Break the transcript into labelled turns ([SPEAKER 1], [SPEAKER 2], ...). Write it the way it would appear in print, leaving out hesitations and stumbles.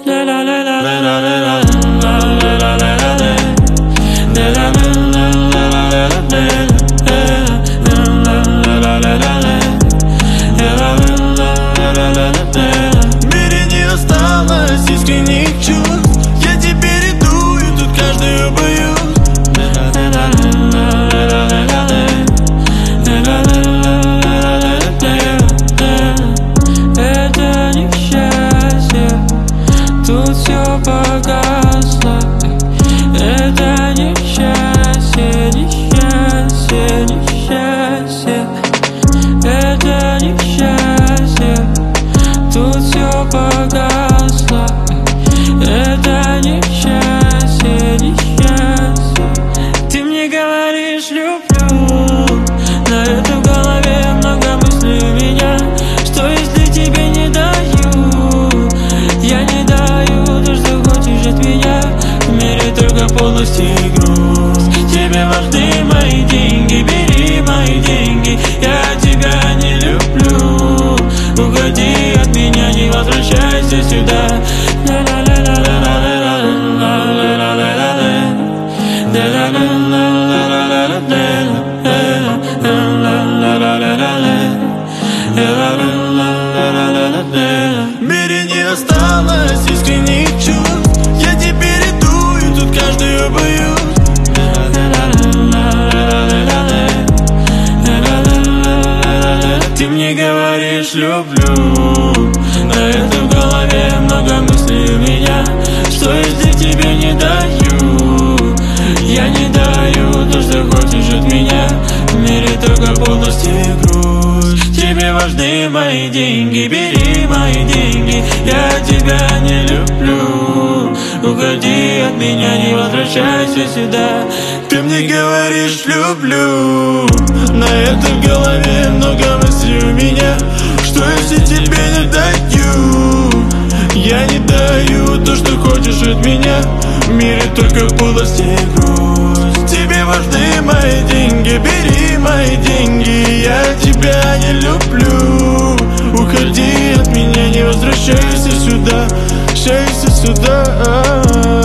[SPEAKER 1] В мире не осталось искренних чувств. Я теперь иду, и тут каждую боюсь.
[SPEAKER 2] Это несчастье, тут все погасло. Это несчастье, несчастье, несчастье. Это несчастье, тут все погасло. Это несчастье, несчастье. Ты мне говоришь люблю, на это в голове много мыслей у меня. Что если тебе не даю? Я не даю то, что хочешь от меня. В мире только полости и грусть. Тебе важны мои деньги, бери мои деньги. Я тебя не люблю. Уходи от меня, не возвращайся сюда.
[SPEAKER 1] В мире не осталось искренних чувств. Я теперь иду, и тут каждую боюсь. Ты мне говоришь люблю, на это в голове много мыслей у меня. Что если тебе не даю? Я не даю то, что хочешь от меня. В мире только полости и грусть. Тебе важны мои деньги, бери мои деньги. Я тебя не люблю. Уходи от меня, не возвращайся сюда. Ты мне говоришь люблю, на это в голове много мыслей у меня. Что если тебе не даю? Я не даю то, что хочешь от меня. В мире только полости и грусть. Тебе важны мои деньги, бери мои деньги. Я тебя не люблю. Уходи от меня, не возвращайся сюда. Возвращайся сюда.